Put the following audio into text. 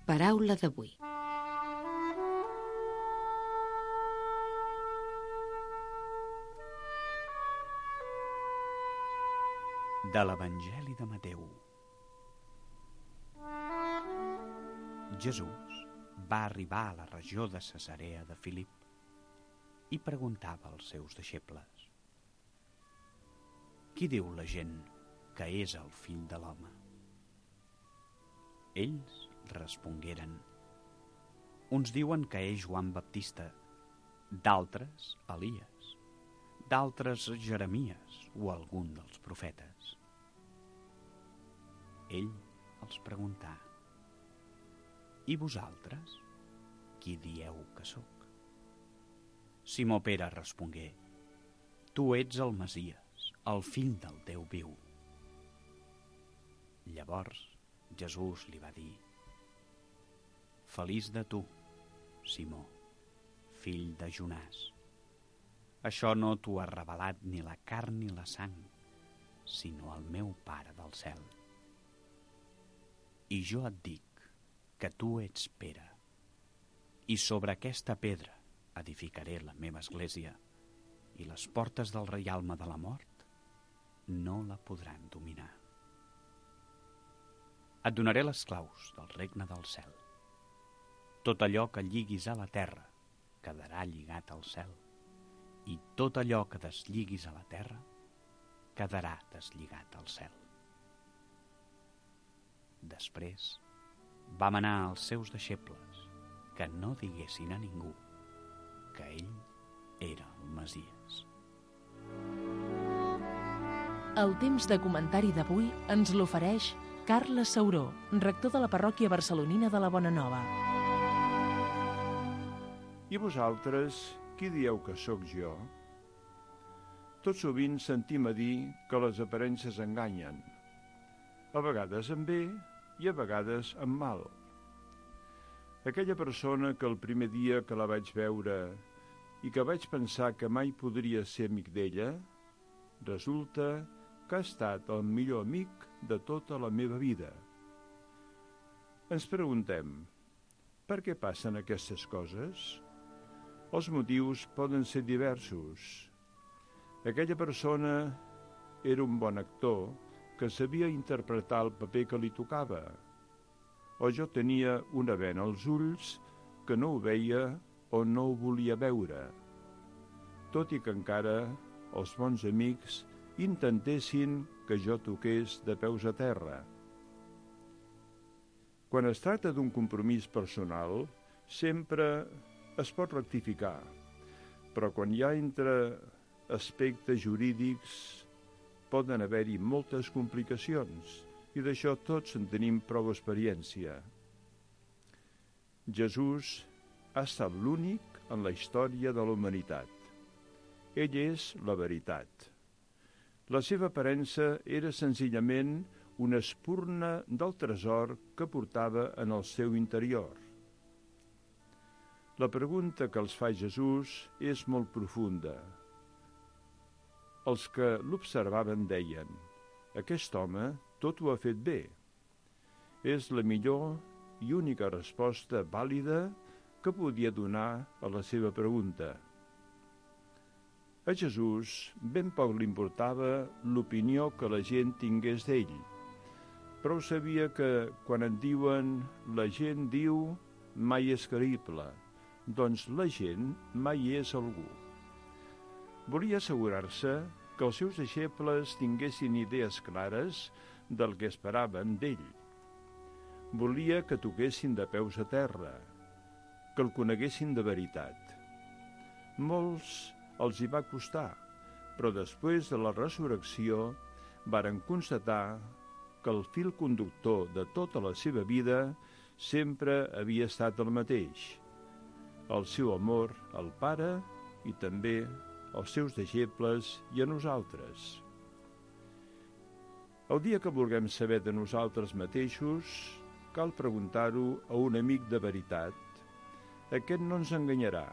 Paraula d'avui. De l'Evangeli de Mateu. Jesús va arribar a la regió de Cesarea de Filip i preguntava als seus deixebles: «Qui diu la gent que és el fill de l'home?» Ells respongueren: «Uns diuen que és Joan Baptista, d'altres Elies, d'altres Jeremies o algun dels profetes». Ell els preguntà: «I vosaltres, qui dieu que sóc?» Simó Pere respongué: «Tu ets el Messies, el fill del Déu viu». Llavors Jesús li va dir: «Feliç de tu, Simó, fill de Jonàs. Això no t'ho ha revelat ni la carn ni la sang, sinó el meu Pare del cel. I jo et dic que tu ets Pere, i sobre aquesta pedra edificaré la meva església, i les portes del reialme de la mort no la podran dominar. Et donaré les claus del regne del cel. Tot allò que lliguis a la terra quedarà lligat al cel, i tot allò que deslliguis a la terra quedarà deslligat al cel». Després va manar als seus deixebles que no diguessin a ningú que ell era el Messies. El temps de comentari d'avui ens l'ofereix Carles Sauró, rector de la parròquia barcelonina de la Bonanova. I vosaltres, qui dieu que sóc jo? Tot sovint sentim a dir que les aparences enganyen, a vegades amb bé i a vegades amb mal. Aquella persona que el primer dia que la vaig veure i que vaig pensar que mai podria ser amic d'ella, resulta que ha estat el millor amic de tota la meva vida. Ens preguntem, per què passen aquestes coses? Els motius poden ser diversos. Aquella persona era un bon actor que sabia interpretar el paper que li tocava, o jo tenia una vena als ulls que no ho veia o no ho volia veure, tot i que encara els bons amics intentessin que jo toqués de peus a terra. Quan es tracta d'un compromís personal, sempre es pot rectificar, però quan hi ha entre aspectes jurídics poden haver-hi moltes complicacions, i d'això tots en tenim prou experiència. Jesús ha estat l'únic en la història de la humanitat. Ell és la veritat. La seva aparença era senzillament una espurna del tresor que portava en el seu interior. La pregunta que els fa Jesús és molt profunda. Els que l'observaven deien: «Aquest home tot ho ha fet bé». És la millor i única resposta vàlida que podia donar a la seva pregunta. A Jesús ben poc li importava l'opinió que la gent tingués d'ell. Prou sabia que quan en diuen «la gent diu» mai és creïble, doncs la gent mai és algú. Volia assegurar-se que els seus deixebles tinguessin idees clares del que esperaven d'ell. Volia que toquessin de peus a terra, que el coneguessin de veritat. Molts els hi va costar, però després de la resurrecció varen constatar que el fil conductor de tota la seva vida sempre havia estat el mateix: el seu amor al Pare i també als seus deixebles i a nosaltres. El dia que vulguem saber de nosaltres mateixos, cal preguntar-ho a un amic de veritat. Aquest no ens enganyarà,